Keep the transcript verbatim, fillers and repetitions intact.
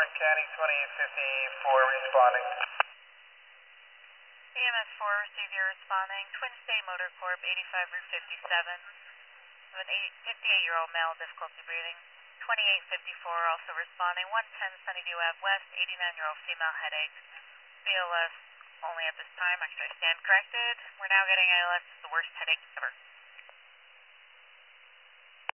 County twenty-eight fifty-four responding. E M S four, receive your responding. Twin State Motor Corp, eighty-five Route fifty-seven. With an fifty-eight-year-old male, difficulty breathing. twenty-eight fifty-four, also responding. one ten Sunnyview Ave West, eighty-nine-year-old female, headache. B L S only at this time. Actually, I stand corrected. We're now getting A L S, the worst headache ever.